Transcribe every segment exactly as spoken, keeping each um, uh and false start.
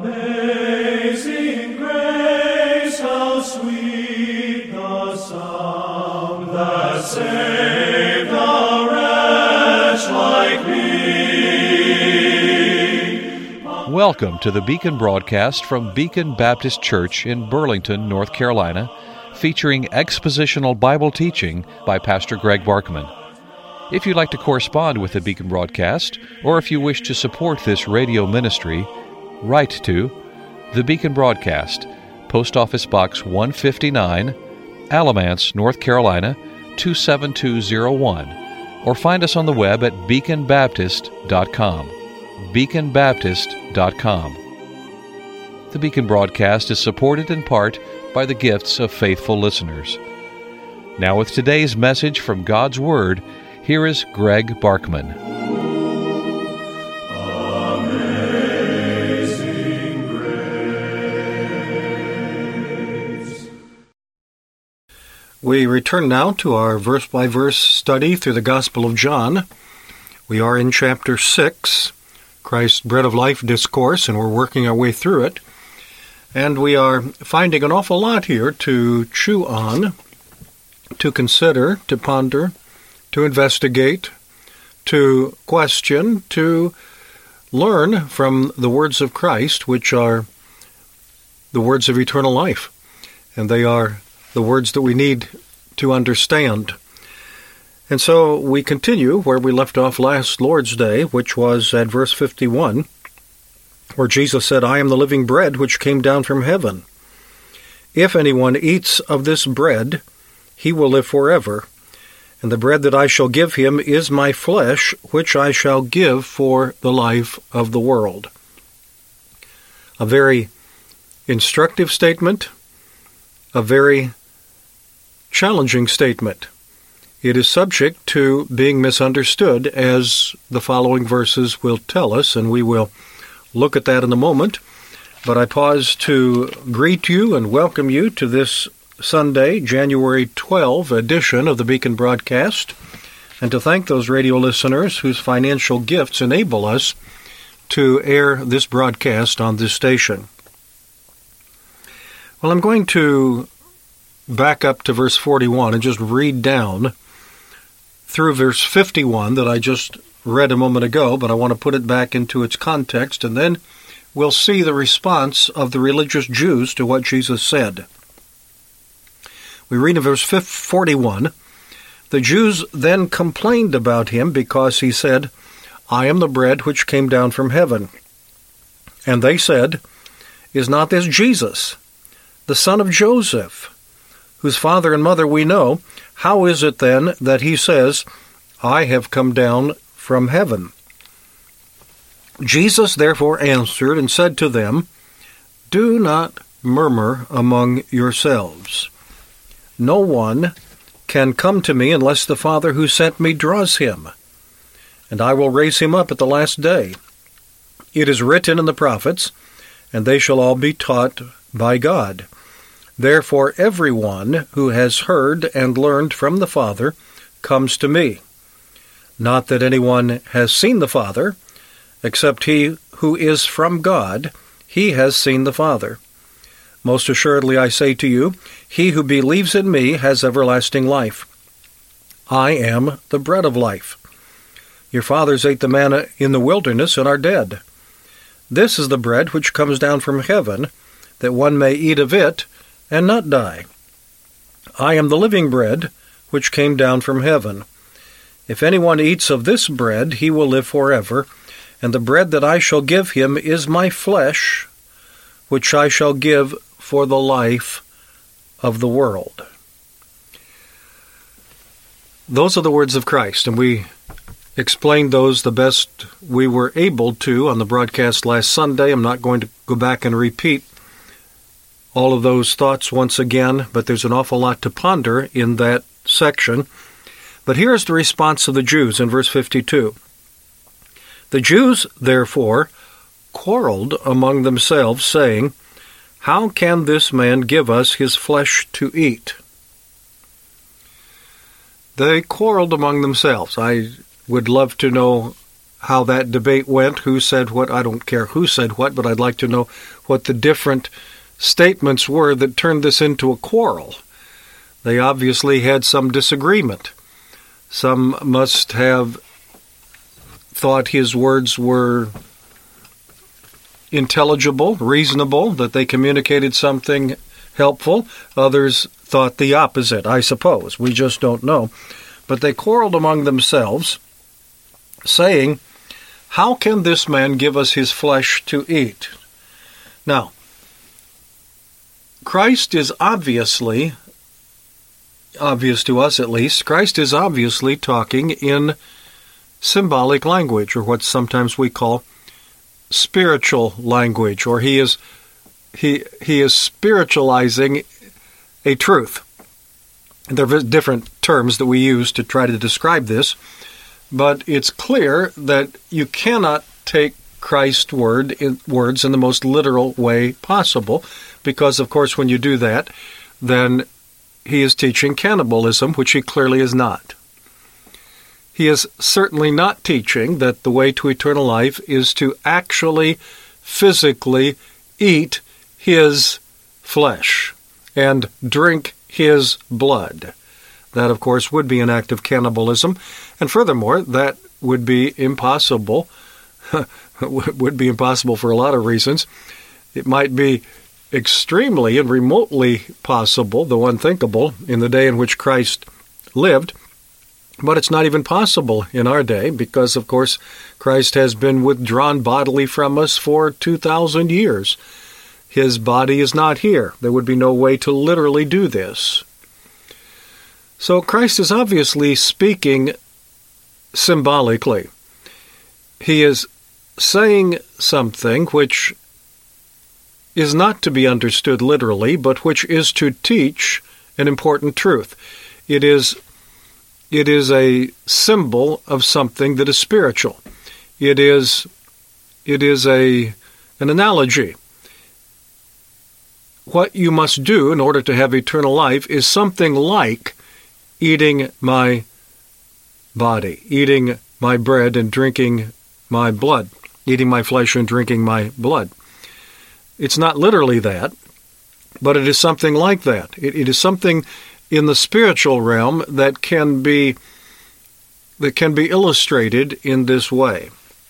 Amazing grace, how sweet the sound that saved a wretch like me. Welcome to the Beacon broadcast from Beacon Baptist Church in Burlington, North Carolina, featuring expositional Bible teaching by Pastor Greg Barkman. If you'd like to correspond with the Beacon broadcast, or if you wish to support this radio ministry, write to the Beacon Broadcast, Post Office Box one fifty-nine, Alamance, North Carolina, two seven two zero one, or find us on the web at beacon baptist dot com. beacon baptist dot com. The Beacon broadcast is supported in part by the gifts of faithful listeners. Now with today's message from God's Word, here is Greg Barkman. Amazing grace. We return now to our verse-by-verse study through the Gospel of John. We are in chapter six, Christ's Bread of Life Discourse, and we're working our way through it. And we are finding an awful lot here to chew on, to consider, to ponder, to investigate, to question, to learn from the words of Christ, which are the words of eternal life. And they are the words that we need to understand. And so we continue where we left off last Lord's Day, which was at verse fifty-one, where Jesus said, I am the living bread which came down from heaven. If anyone eats of this bread, he will live forever. And the bread that I shall give him is my flesh, which I shall give for the life of the world. A very instructive statement, a very challenging statement. It is subject to being misunderstood, as the following verses will tell us, and we will look at that in a moment. But I pause to greet you and welcome you to this Sunday, January twelfth edition of the Beacon broadcast, and to thank those radio listeners whose financial gifts enable us to air this broadcast on this station. Well, I'm going to back up to verse forty-one and just read down through verse fifty-one that I just read a moment ago, but I want to put it back into its context, and then we'll see the response of the religious Jews to what Jesus said. We read in verse forty-one, the Jews then complained about him because he said, I am the bread which came down from heaven. And they said, Is not this Jesus, the son of Joseph, whose father and mother we know? How is it then that he says, I have come down from heaven? Jesus therefore answered and said to them, Do not murmur among yourselves. No one can come to me unless the Father who sent me draws him, and I will raise him up at the last day. It is written in the prophets, and they shall all be taught by God. Therefore everyone who has heard and learned from the Father comes to me. Not that anyone has seen the Father, except he who is from God, he has seen the Father. Most assuredly I say to you, he who believes in me has everlasting life. I am the bread of life. Your fathers ate the manna in the wilderness and are dead. This is the bread which comes down from heaven, that one may eat of it and not die. I am the living bread which came down from heaven. If anyone eats of this bread, he will live forever, and the bread that I shall give him is my flesh, which I shall give for the life of the world. Those are the words of Christ, and we explained those the best we were able to on the broadcast last Sunday. I'm not going to go back and repeat all of those thoughts once again, but there's an awful lot to ponder in that section. But here's the response of the Jews in verse fifty-two. The Jews, therefore, quarreled among themselves, saying, How can this man give us his flesh to eat? They quarreled among themselves. I would love to know how that debate went, who said what. I don't care who said what, but I'd like to know what the different statements were that turned this into a quarrel. They obviously had some disagreement. Some must have thought his words were intelligible, reasonable, that they communicated something helpful. Others thought the opposite, I suppose. We just don't know. But they quarreled among themselves, saying, "How can this man give us his flesh to eat?" Now, Christ is obviously, obvious to us at least, Christ is obviously talking in symbolic language, or what sometimes we call spiritual language, or he is he he is spiritualizing a truth. There are different terms that we use to try to describe this, but it's clear that you cannot take Christ's word in, words in the most literal way possible, because, of course, when you do that, then he is teaching cannibalism, which he clearly is not. He is certainly not teaching that the way to eternal life is to actually, physically eat his flesh and drink his blood. That, of course, would be an act of cannibalism, and furthermore, that would be impossible. would be impossible for a lot of reasons. It might be extremely and remotely possible, though unthinkable, in the day in which Christ lived, but it's not even possible in our day because, of course, Christ has been withdrawn bodily from us for two thousand years. His body is not here. There would be no way to literally do this. So Christ is obviously speaking symbolically. He is saying something which is not to be understood literally, but which is to teach an important truth. It is, it is a symbol of something that is spiritual. It is, it is a, an analogy. What you must do in order to have eternal life is something like eating my body, eating my bread and drinking my blood, eating my flesh and drinking my blood. It's not literally that, but it is something like that. It, it is something in the spiritual realm that can be that can be illustrated in this way.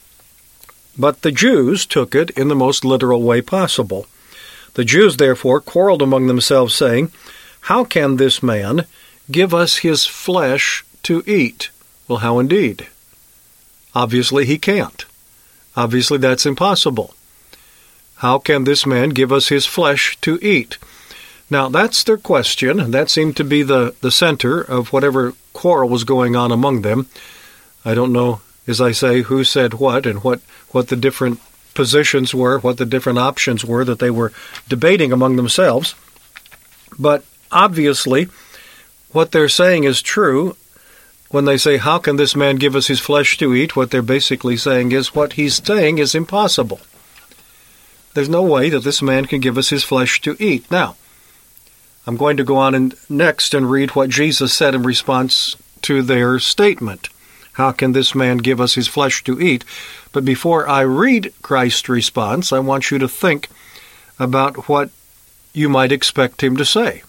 But the Jews took it in the most literal way possible. The Jews, therefore, quarreled among themselves, saying, "How can this man give us his flesh to eat?" Well, how indeed? Obviously, he can't. Obviously, that's impossible. How can this man give us his flesh to eat? Now, that's their question. That seemed to be the, the center of whatever quarrel was going on among them. I don't know, as I say, who said what and what, what the different positions were, what the different options were that they were debating among themselves. But obviously, what they're saying is true. When they say, "How can this man give us his flesh to eat?" what they're basically saying is what he's saying is impossible. There's no way that this man can give us his flesh to eat. Now, I'm going to go on and next and read what Jesus said in response to their statement. How can this man give us his flesh to eat? But before I read Christ's response, I want you to think about what you might expect him to say.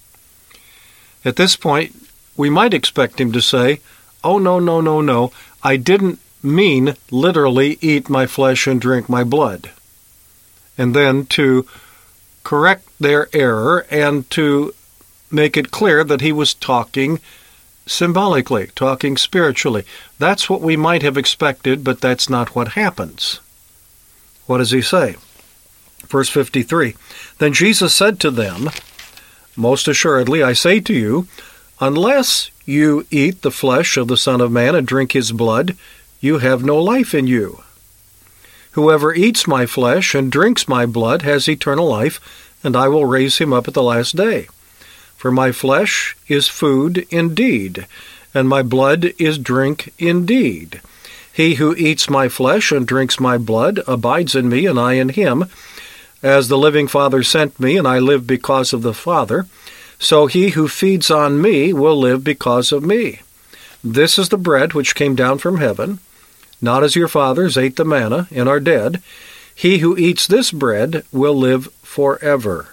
At this point, we might expect him to say, "Oh, no, no, no, no, I didn't mean literally eat my flesh and drink my blood." And then to correct their error and to make it clear that he was talking symbolically, talking spiritually. That's what we might have expected, but that's not what happens. What does he say? Verse fifty-three, "Then Jesus said to them, 'Most assuredly, I say to you, unless you eat the flesh of the Son of Man and drink his blood, you have no life in you. Whoever eats my flesh and drinks my blood has eternal life, and I will raise him up at the last day. For my flesh is food indeed, and my blood is drink indeed. He who eats my flesh and drinks my blood abides in me, and I in him. As the living Father sent me, and I live because of the Father, so he who feeds on me will live because of me. This is the bread which came down from heaven, not as your fathers ate the manna and are dead. He who eats this bread will live forever.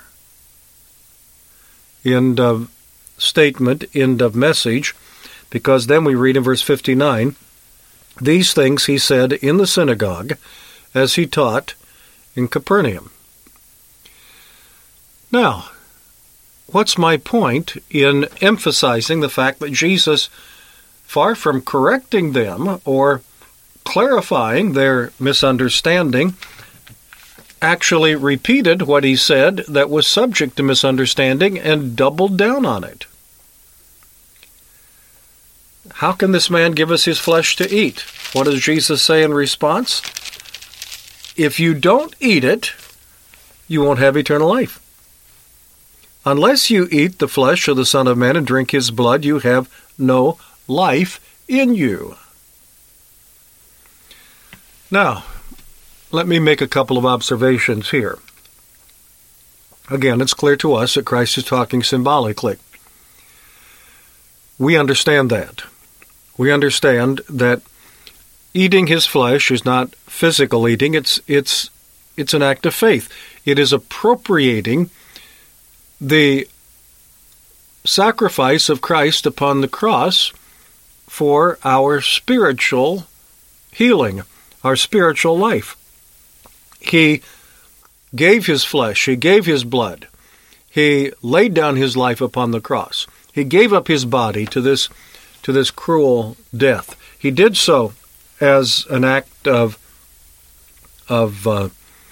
End of statement, end of message, because then we read in verse fifty-nine, these things he said in the synagogue as he taught in Capernaum. Now, what's my point in emphasizing the fact that Jesus, far from correcting them or clarifying their misunderstanding, actually repeated what he said that was subject to misunderstanding and doubled down on it? How can this man give us his flesh to eat? What does Jesus say in response? If you don't eat it, you won't have eternal life. Unless you eat the flesh of the Son of Man and drink his blood, you have no life in you. Now, let me make a couple of observations here. Again, it's clear to us that Christ is talking symbolically. We understand that. We understand that eating his flesh is not physical eating, it's it's it's an act of faith. It is appropriating the sacrifice of Christ upon the cross for our spiritual healing, our spiritual life. He gave his flesh, he gave his blood, he laid down his life upon the cross. He gave up his body to this to this cruel death. He did so as an act of of uh,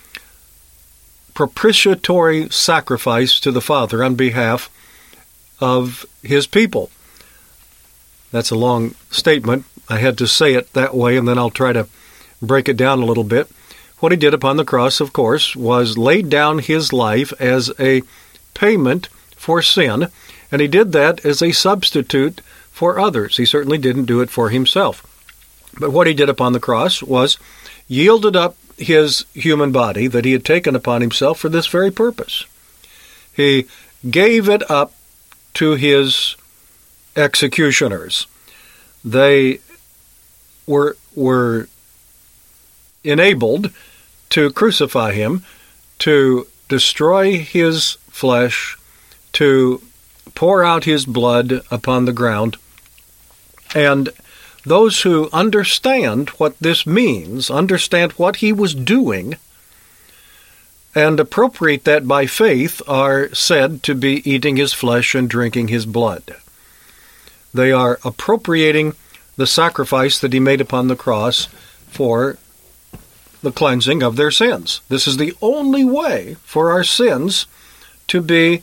propitiatory sacrifice to the Father on behalf of his people. That's a long statement. I had to say it that way, and then I'll try to break it down a little bit. What he did upon the cross, of course, was laid down his life as a payment for sin, and he did that as a substitute for others. He certainly didn't do it for himself. But what he did upon the cross was yielded up his human body that he had taken upon himself for this very purpose. He gave it up to his executioners. They were were enabled to crucify him, to destroy his flesh, to pour out his blood upon the ground. And those who understand what this means, understand what he was doing, and appropriate that by faith, are said to be eating his flesh and drinking his blood. They are appropriating the sacrifice that he made upon the cross for the cleansing of their sins. This is the only way for our sins to be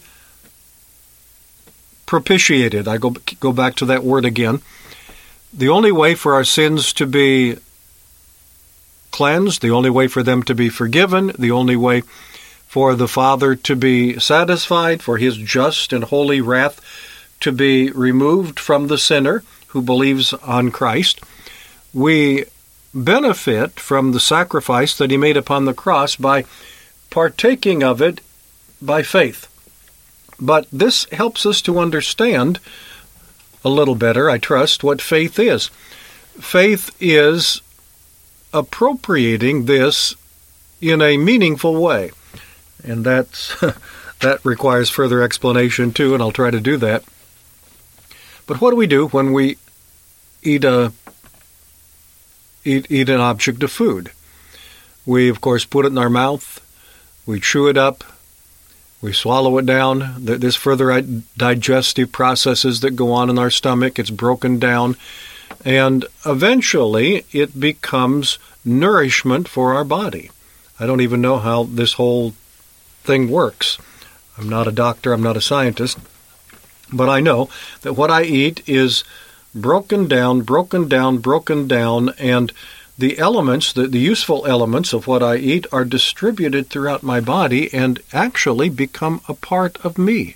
propitiated. I go go back to that word again. The only way for our sins to be cleansed, the only way for them to be forgiven, the only way for the Father to be satisfied, for his just and holy wrath to be removed from the sinner who believes on Christ. We benefit from the sacrifice that he made upon the cross by partaking of it by faith. But this helps us to understand a little better, I trust, what faith is. Faith is appropriating this in a meaningful way. And that's that requires further explanation too, and I'll try to do that. But what do we do when we eat a eat, eat an object of food? We, of course, put it in our mouth, we chew it up, we swallow it down. There's further digestive processes that go on in our stomach. It's broken down. And eventually, it becomes nourishment for our body. I don't even know how this whole thing works. I'm not a doctor. I'm not a scientist. But I know that what I eat is broken down, broken down, broken down, and the elements, the, the useful elements of what I eat are distributed throughout my body and actually become a part of me.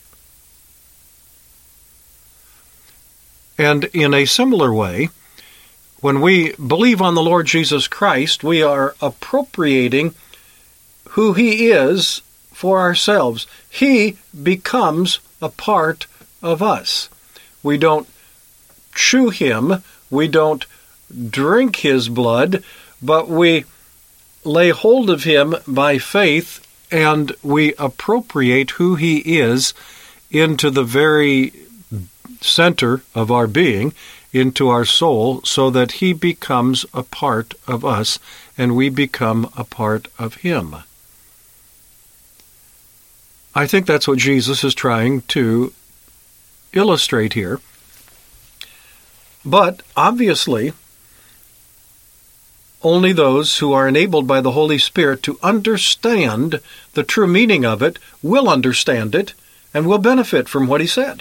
And in a similar way, when we believe on the Lord Jesus Christ, we are appropriating who he is for ourselves. He becomes a part of us. We don't chew him. We don't drink his blood, but we lay hold of him by faith, and we appropriate who he is into the very center of our being, into our soul, so that he becomes a part of us, and we become a part of him. I think that's what Jesus is trying to illustrate here. But, obviously, only those who are enabled by the Holy Spirit to understand the true meaning of it will understand it and will benefit from what he said.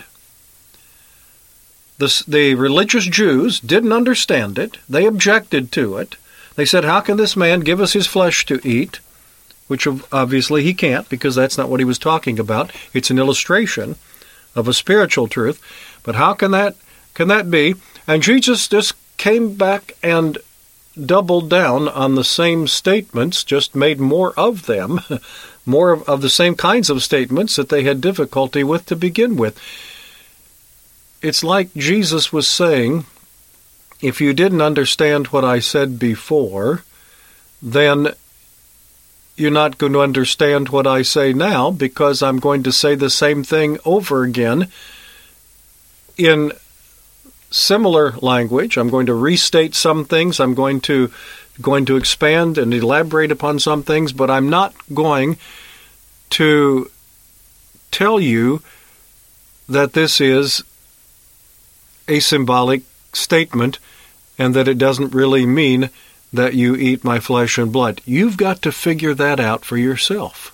The, the religious Jews didn't understand it. They objected to it. They said, how can this man give us his flesh to eat? Which obviously he can't, because that's not what he was talking about. It's an illustration of a spiritual truth. But how can that can that be? And Jesus just came back and doubled down on the same statements, just made more of them, more of, of the same kinds of statements that they had difficulty with to begin with. It's like Jesus was saying, if you didn't understand what I said before, then you're not going to understand what I say now, because I'm going to say the same thing over again in similar language. I'm going to restate some things. I'm going to going to expand and elaborate upon some things, but I'm not going to tell you that this is a symbolic statement and that it doesn't really mean that you eat my flesh and blood. You've got to figure that out for yourself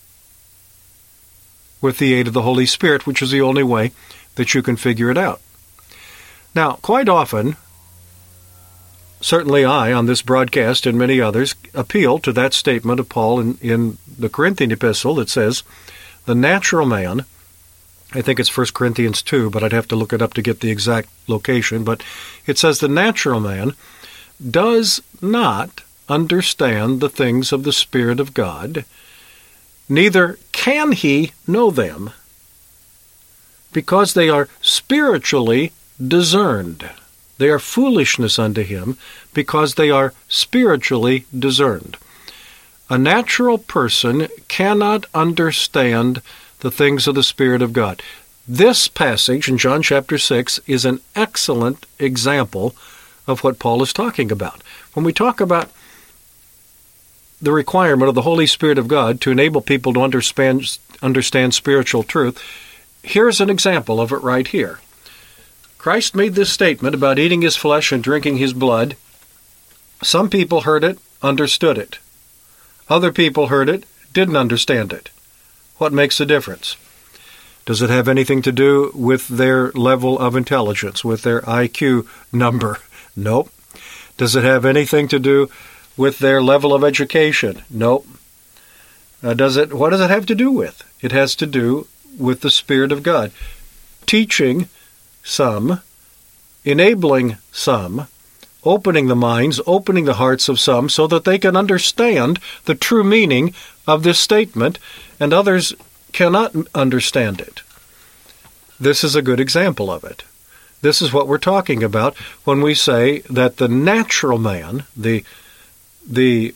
with the aid of the Holy Spirit, which is the only way that you can figure it out. Now, quite often, certainly I, on this broadcast and many others, appeal to that statement of Paul in, in the Corinthian epistle that says, the natural man, I think it's First Corinthians two, but I'd have to look it up to get the exact location, but it says the natural man does not understand the things of the Spirit of God, neither can he know them, because they are spiritually discerned. They are foolishness unto him, because they are spiritually discerned. A natural person cannot understand the things of the Spirit of God. This passage in John chapter six is an excellent example of what Paul is talking about. When we talk about the requirement of the Holy Spirit of God to enable people to understand, understand spiritual truth, here's an example of it right here. Christ made this statement about eating his flesh and drinking his blood. Some people heard it, understood it. Other people heard it, didn't understand it. What makes the difference? Does it have anything to do with their level of intelligence, with their I Q number? Nope. Does it have anything to do with their level of education? Nope. Uh, does it? What does it have to do with? It has to do with the Spirit of God, teaching some, enabling some, opening the minds, opening the hearts of some, so that they can understand the true meaning of this statement, and others cannot understand it. This is a good example of it. This is what we're talking about when we say that the natural man, the the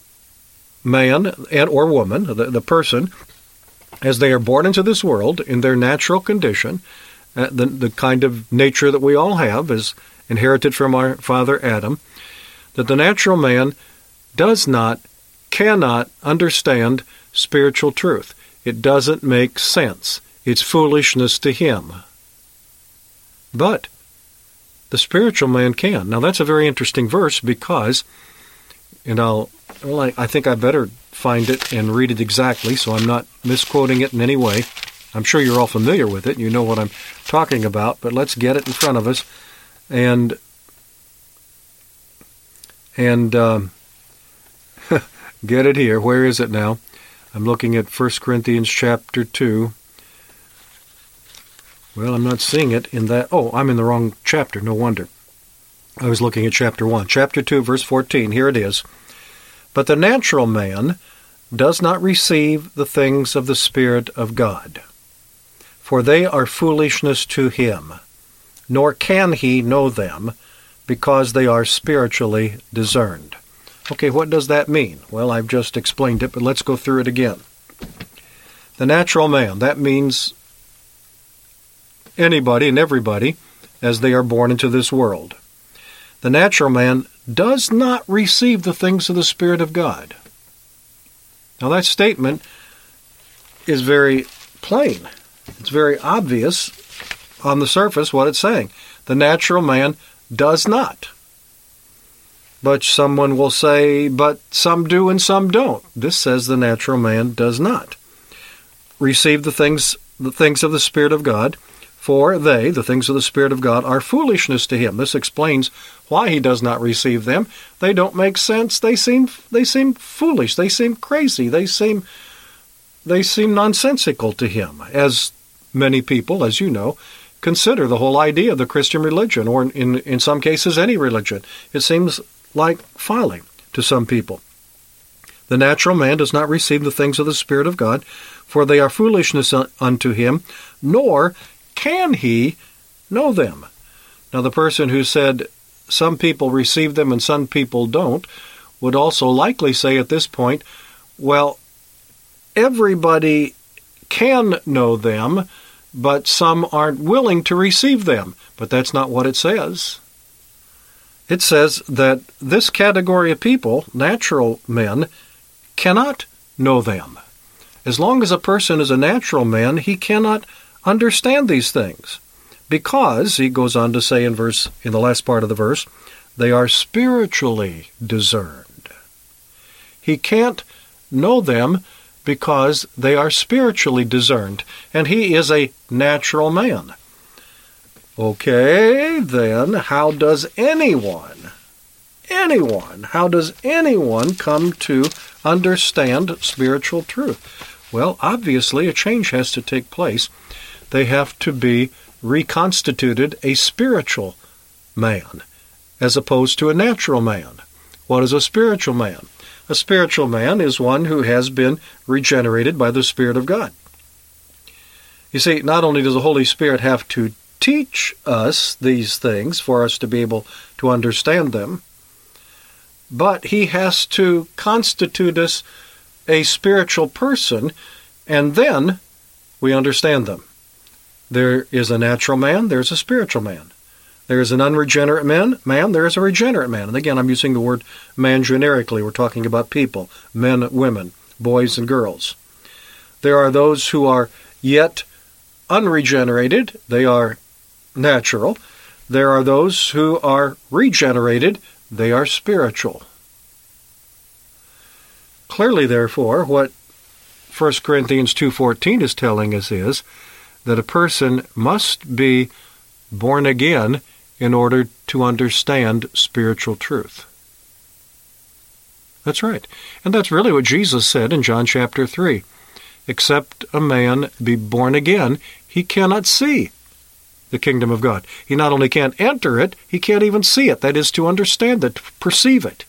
man and or woman, the, the person, as they are born into this world in their natural condition, uh, the, the kind of nature that we all have is inherited from our father Adam, that the natural man does not, cannot understand spiritual truth. It doesn't make sense. It's foolishness to him. But the spiritual man can. Now that's a very interesting verse because, and I'll, well, I, I think I better find it and read it exactly so I'm not misquoting it in any way. I'm sure you're all familiar with it. You know what I'm talking about, but let's get it in front of us and and um, get it here. Where is it now? I'm looking at First Corinthians chapter two. Well, I'm not seeing it in that. Oh, I'm in the wrong chapter. No wonder. I was looking at chapter one. Chapter two, verse fourteen. Here it is. But the natural man does not receive the things of the Spirit of God, for they are foolishness to him, nor can he know them, because they are spiritually discerned. Okay, what does that mean? Well, I've just explained it, but let's go through it again. The natural man, that means anybody and everybody as they are born into this world. The natural man does not receive the things of the Spirit of God. Now that statement is very plain. It's very obvious on the surface what it's saying. The natural man does not. But someone will say, but some do and some don't. This says the natural man does not receive the things the things of the Spirit of God, for they, the things of the Spirit of God, are foolishness to him. This explains why he does not receive them. They don't make sense. They seem they seem foolish. They seem crazy. They seem they seem nonsensical to him, as many people, as you know, consider the whole idea of the Christian religion, or in, in some cases any religion. It seems like folly to some people. The natural man does not receive the things of the Spirit of God, for they are foolishness unto him, nor can he know them. Now the person who said some people receive them and some people don't would also likely say at this point, well, everybody can know them, but some aren't willing to receive them. But that's not what it says. It says that this category of people, natural men, cannot know them. As long as a person is a natural man, he cannot understand these things, because, he goes on to say in verse in the last part of the verse, they are spiritually discerned. He can't know them because they are spiritually discerned, and he is a natural man. Okay, then how does anyone, anyone, how does anyone come to understand spiritual truth? Well, obviously a change has to take place. They have to be reconstituted a spiritual man as opposed to a natural man. What is a spiritual man? A spiritual man is one who has been regenerated by the Spirit of God. You see, not only does the Holy Spirit have to teach us these things for us to be able to understand them, but he has to constitute us a spiritual person, and then we understand them. There is a natural man, there's a spiritual man. There is an unregenerate man, man, there is a regenerate man. And again, I'm using the word man generically. We're talking about people, men, women, boys, and girls. There are those who are yet unregenerated. They are natural. There are those who are regenerated. They are spiritual. Clearly, therefore, what First Corinthians two fourteen is telling us is that a person must be born again in order to understand spiritual truth. That's right. And that's really what Jesus said in John chapter three. Except a man be born again, he cannot see the kingdom of God. He not only can't enter it, he can't even see it. That is, to understand it, to perceive it.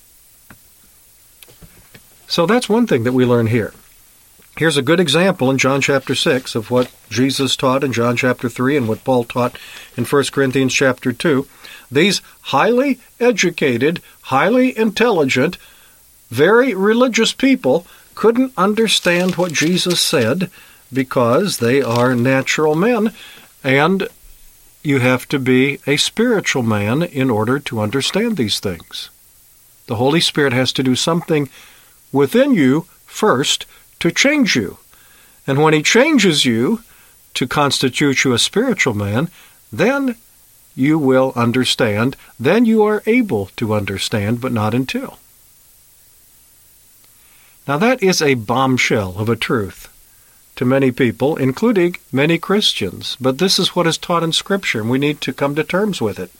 So that's one thing that we learn here. Here's a good example in John chapter six of what Jesus taught in John chapter three and what Paul taught in First Corinthians chapter two. These highly educated, highly intelligent, very religious people couldn't understand what Jesus said because they are natural men, and you have to be a spiritual man in order to understand these things. The Holy Spirit has to do something within you first to change you. And when he changes you to constitute you a spiritual man, then you will understand. Then you are able to understand, but not until. Now that is a bombshell of a truth to many people, including many Christians. But this is what is taught in Scripture, and we need to come to terms with it.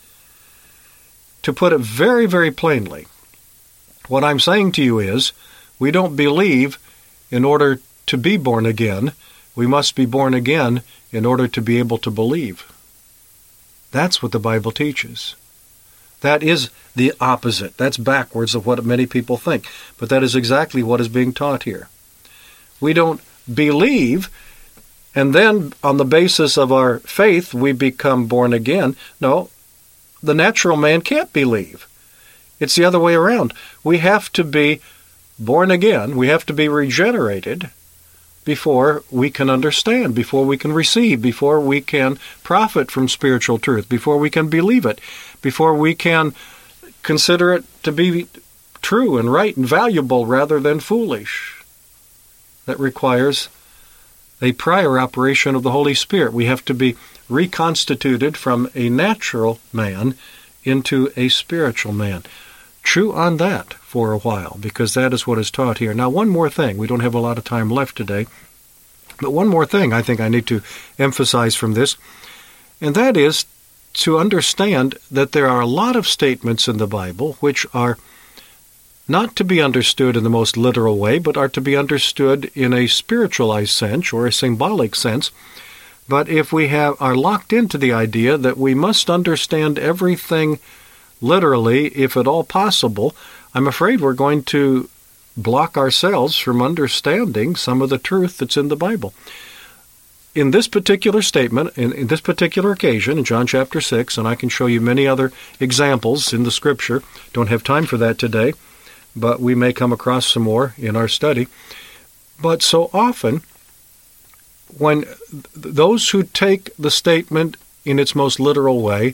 To put it very, very plainly, what I'm saying to you is, we don't believe in order to be born again. We must be born again in order to be able to believe. That's what the Bible teaches. That is the opposite. That's backwards of what many people think. But that is exactly what is being taught here. We don't believe, and then on the basis of our faith we become born again. No, the natural man can't believe. It's the other way around. We have to be born again. We have to be regenerated before we can understand, before we can receive, before we can profit from spiritual truth, before we can believe it, before we can consider it to be true and right and valuable rather than foolish. That requires a prior operation of the Holy Spirit. We have to be reconstituted from a natural man into a spiritual man. Chew on that for a while, because that is what is taught here. Now, one more thing. We don't have a lot of time left today, but one more thing I think I need to emphasize from this, and that is to understand that there are a lot of statements in the Bible which are not to be understood in the most literal way, but are to be understood in a spiritualized sense or a symbolic sense. But if we have are locked into the idea that we must understand everything literally, if at all possible, I'm afraid we're going to block ourselves from understanding some of the truth that's in the Bible. In this particular statement, in, in this particular occasion, in John chapter six, and I can show you many other examples in the Scripture, don't have time for that today, but we may come across some more in our study. But so often, when those who take the statement in its most literal way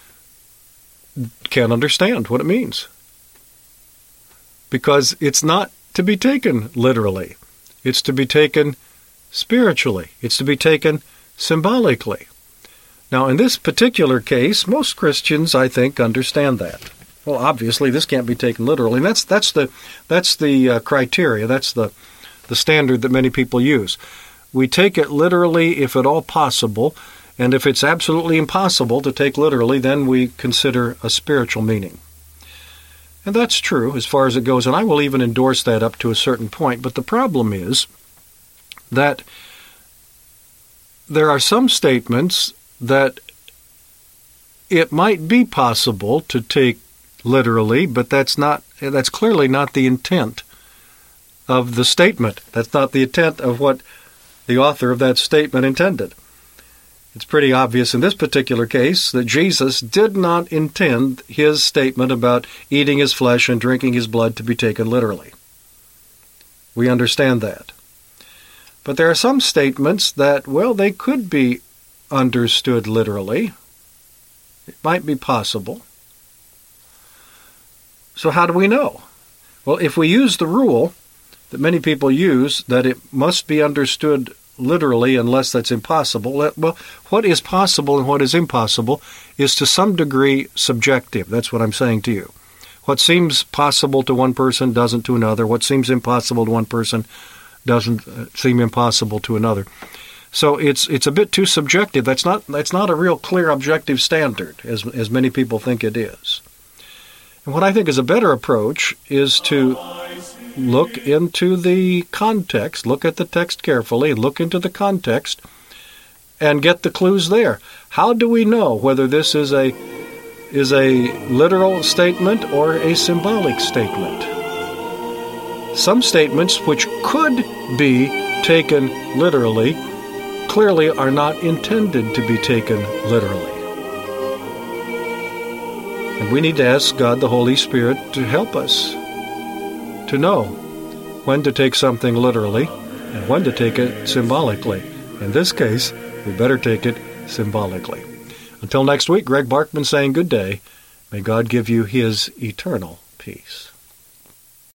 can't understand what it means, because it's not to be taken literally. It's to be taken spiritually. It's to be taken symbolically. Now, in this particular case, most Christians, I think, understand that. Well, obviously, this can't be taken literally. And that's that's the that's the uh, criteria. That's the the standard that many people use. We take it literally if at all possible, and if it's absolutely impossible to take literally, then we consider a spiritual meaning. And that's true as far as it goes, and I will even endorse that up to a certain point. But the problem is that there are some statements that it might be possible to take literally, but that's not that's clearly not the intent of the statement. That's not the intent of what the author of that statement intended. It's pretty obvious in this particular case that Jesus did not intend his statement about eating his flesh and drinking his blood to be taken literally. We understand that. But there are some statements that, well, they could be understood literally. It might be possible. So how do we know? Well, if we use the rule that many people use, that it must be understood literally unless that's impossible, well, what is possible and what is impossible is to some degree subjective. That's what I'm saying to you. What seems possible to one person doesn't to another. What seems impossible to one person doesn't seem impossible to another. So it's it's a bit too subjective. That's not that's not a real clear objective standard, as as many people think it is. And what I think is a better approach is to look into the context, look at the text carefully, look into the context, and get the clues there. How do we know whether this is a is a literal statement or a symbolic statement? Some statements which could be taken literally clearly are not intended to be taken literally. And we need to ask God, the Holy Spirit, to help us to know when to take something literally and when to take it symbolically. In this case, we better take it symbolically. Until next week, Greg Barkman saying good day. May God give you his eternal peace.